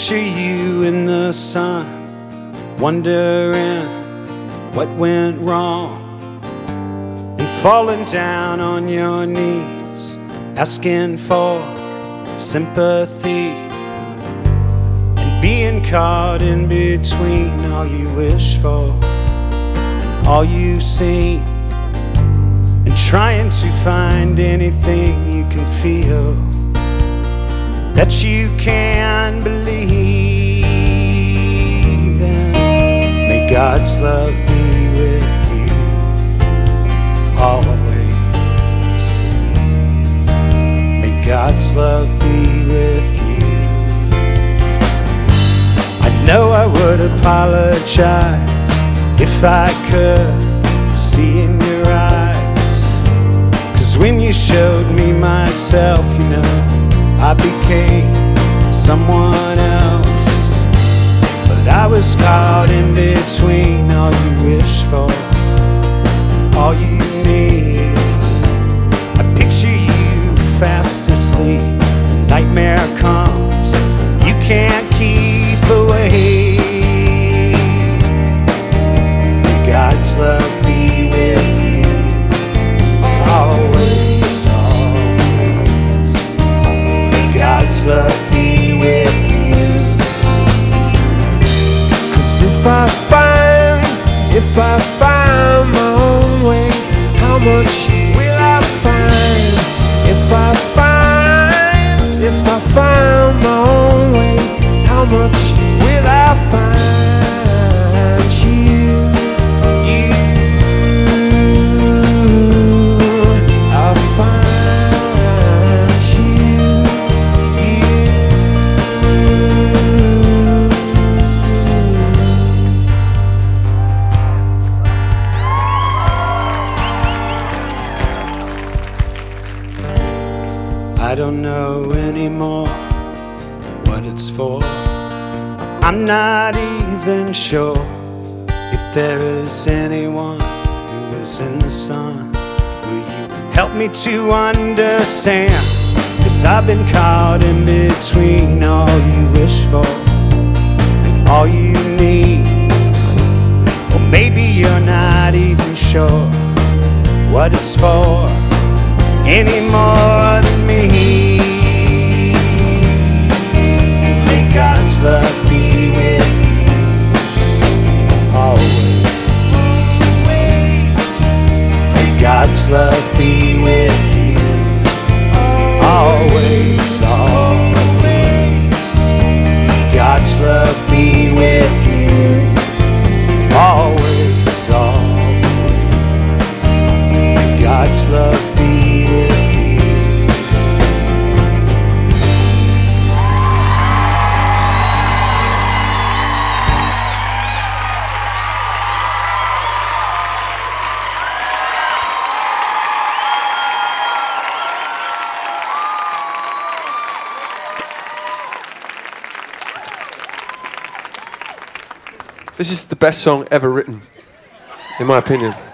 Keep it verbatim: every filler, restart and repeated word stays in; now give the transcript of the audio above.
picture you in the sun, wondering what went wrong, and falling down on your knees, asking for sympathy, and being caught in between all you wish for and all you've seen, and trying to find anything you can feel that you can believe in. May God's love be with you always. May God's love be with you. I know I would apologize if I could see in your eyes, 'cause when you showed me myself, you know, I became someone else. But I was caught in between all you wish for, all you need. I picture you fast asleep, a nightmare comes, you can't keep away. May God's love be with you always. God's love be with you. 'Cause if I find, if I find my own way, how much will I find? If I find, if I find my own way, how much will I find you? You, I'll find you. I don't know anymore what it's for. I'm not even sure if there is anyone who is in the sun. Will you help me to understand? 'Cause I've been caught in between all you wish for and all you need. Or maybe you're not even sure what it's for any more than me. May God's love be with you always. May God's love be with you always, always. May God's love be with you always, always. May God's love be with you. This is the best song ever written, in my opinion.